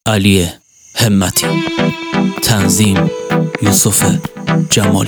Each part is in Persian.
علی همتی. تنظیم یوسف جمالی.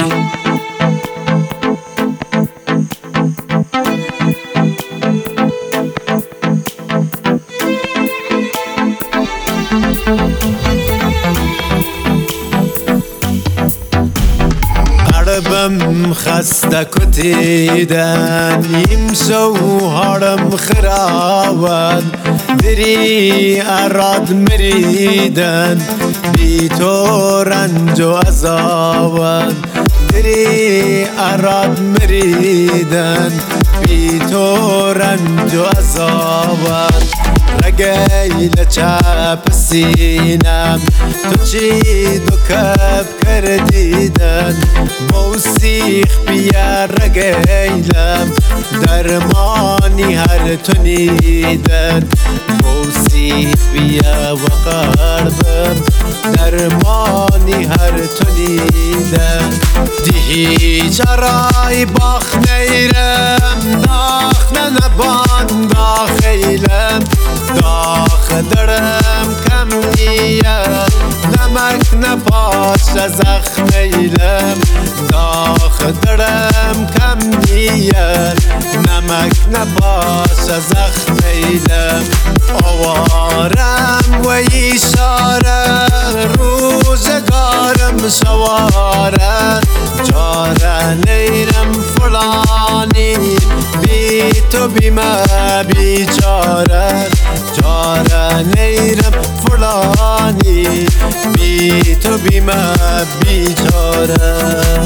قلبم خسته کتیدن نیم شو هارم خرابد دری اراد مریدن بی تو رنج و عذابد دری اراد مریدن بی تو رنج و عذابد رگیل چپ سینم تو چی دو کب کردیدن موسیخ بیا رگیلم درمانی هر تو نیدن موسیخ بیا و قلبم درمانی هر تو نیدن دیهی جرای باخ نیرم داخ نبان داخیلم داخ درم کم نیت نمک نپاش زخمیلم داخ درم کم نیت نمک نپاش زخمیلم آوارم و ایشاره روزگارم شواره جاره نیرم فلانی بی تو بیمه بیچاره جاره نیرم فلانی بی تو بیمه بیچاره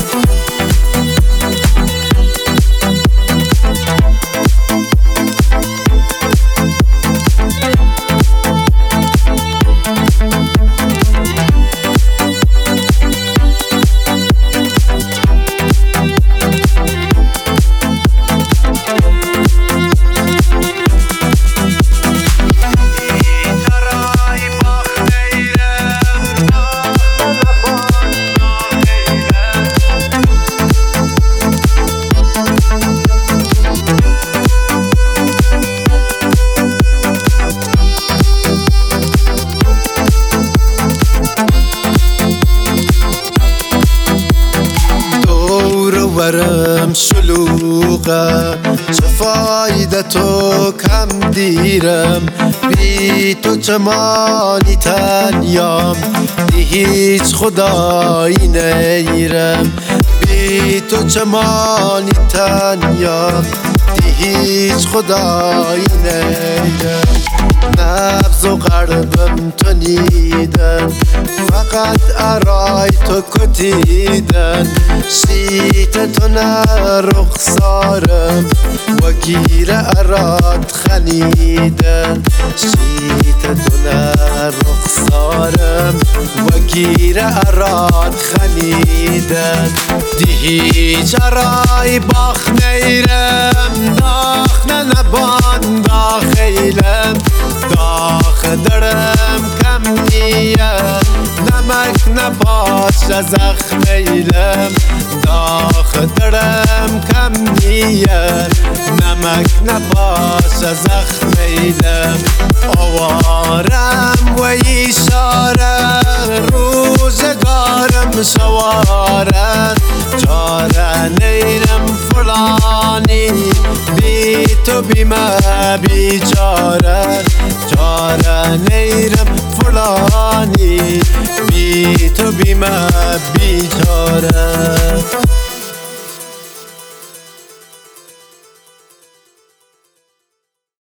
ورم شلوغه چه فایده تو کم دیرم بی تو چمانی تنیام دی هیچ خدایی نیرم بی تو چمانی تنیام دی هیچ خدایی نیرم نبض و قلبم تو نیدن فقط ارای تو کتیدن شیت تو نه رخسارم و گیر اراد خنیدن شیت تو نه رخسارم و گیر اراد خنیدن دیهی جرای باخ نیرم داخ نبان داخیلم داخ درم کم نیت نمک نپاش زخمیلم داخ درم کم نیت نمک نپاش زخمیلم آوارم و ایشاره روزگارم شواره جاره نیرم فلانی بی تو بیمه بیچاره جاره نیرم فلانی بی تو بیمه بیچاره